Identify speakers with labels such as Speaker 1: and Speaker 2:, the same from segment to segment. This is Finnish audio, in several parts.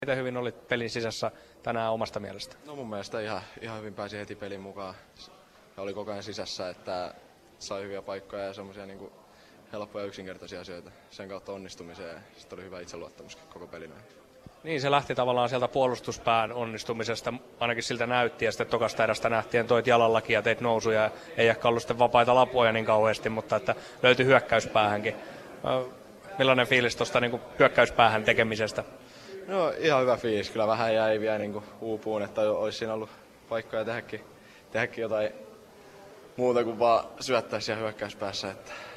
Speaker 1: Miten hyvin olit pelin sisässä tänään omasta mielestä?
Speaker 2: No mun mielestä ihan hyvin pääsi heti pelin mukaan. Ja oli koko ajan sisässä, että sai hyviä paikkoja ja semmoisia niin helppoja yksinkertaisia asioita sen kautta onnistumiseen. Ja sitten oli hyvä itseluottamuskin koko pelin ajan.
Speaker 1: Niin, se lähti tavallaan sieltä puolustuspään onnistumisesta, ainakin siltä näytti, ja sitten tokasta erästä nähtiin, toit jalallakin ja teit nousuja, ei ehkä ollut sitten vapaita lapuja niin kauheasti, mutta että löytyi hyökkäyspäähänkin. Millainen fiilis tuosta niin hyökkäyspäähän tekemisestä?
Speaker 2: No ihan hyvä fiilis, kyllä vähän jäi vielä niin uupuun, että olisi siinä ollut paikkoja tehdäkin jotain muuta kuin vaan syöttää siellä hyökkäyspäässä.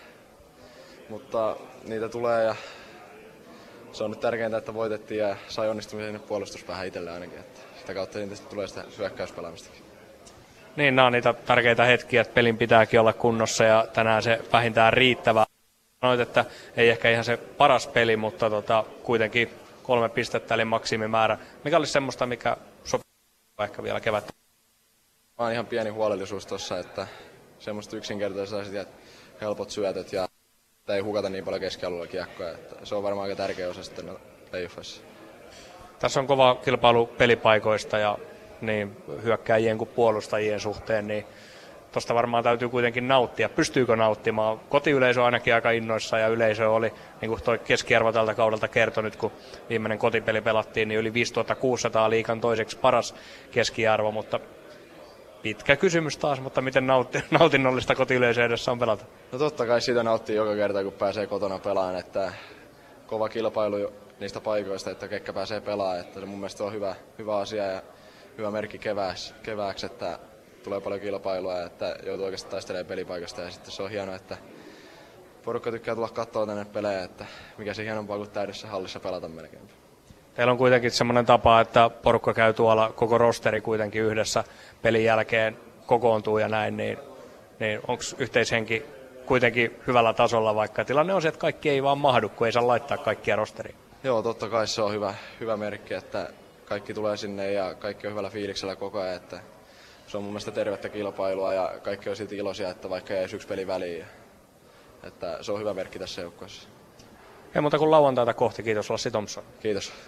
Speaker 2: Mutta niitä tulee ja se on nyt tärkeintä, että voitettiin ja sai onnistumisen puolustuspäähän itselle ainakin. Että sitä kautta niitä tulee sitä hyökkäyspelaamistakin.
Speaker 1: Niin, nämä on niitä tärkeitä hetkiä, että pelin pitääkin olla kunnossa ja tänään se vähintään riittävä. Sanoit, että ei ehkä ihan se paras peli, mutta kuitenkin 3 pistettä eli maksimimäärä. Mikä olisi semmoista, mikä sopii ehkä vielä kevättä?
Speaker 2: Vaan ihan pieni huolellisuus tuossa, että semmoista yksinkertaisia helpot syötöt ja ei hukata niin paljon keskialueella kiekkoja. Että se on varmaan aika tärkeä osa sitten playoffissa.
Speaker 1: Tässä on kova kilpailu pelipaikoista ja niin hyökkääjien kuin puolustajien suhteen, niin tuosta varmaan täytyy kuitenkin nauttia. Pystyykö nauttimaan? Kotiyleisö on ainakin aika innoissa ja yleisö oli, niin kuin tuo keskiarvo tältä kaudelta kertoi nyt, kun viimeinen kotipeli pelattiin, niin yli 5600 liigan toiseksi paras keskiarvo, mutta pitkä kysymys taas, mutta miten nautinnollista kotiyleisö edessä on pelata?
Speaker 2: No totta kai siitä nauttii joka kerta, kun pääsee kotona pelaamaan, että kova kilpailu niistä paikoista, että ketkä pääsee pelaamaan, että se mun mielestä on hyvä asia ja hyvä merkki kevääksi, että tulee paljon kilpailua ja että joutuu oikeasti taistelemaan pelipaikasta ja sitten se on hienoa, että porukka tykkää tulla katsoa tänne pelejä, että mikä se hienompaa kuin täydessä hallissa pelata melkein.
Speaker 1: Teillä on kuitenkin semmoinen tapa, että porukka käy tuolla, koko rosteri kuitenkin yhdessä pelin jälkeen kokoontuu ja näin, niin onko yhteishenki kuitenkin hyvällä tasolla, vaikka tilanne on se, että kaikki ei vaan mahdu, kun ei saa laittaa kaikkia rosteriin?
Speaker 2: Joo, totta kai se on hyvä merkki, että kaikki tulee sinne ja kaikki on hyvällä fiiliksellä koko ajan, että se on mun mielestä tervettä kilpailua ja kaikki on silti iloisia, että vaikka ei yksi peli väliin. Että se on hyvä merkki tässä joukkueessa.
Speaker 1: Ei muuta kuin lauantaita kohti. Kiitos Lassi Thompson.
Speaker 2: Kiitos.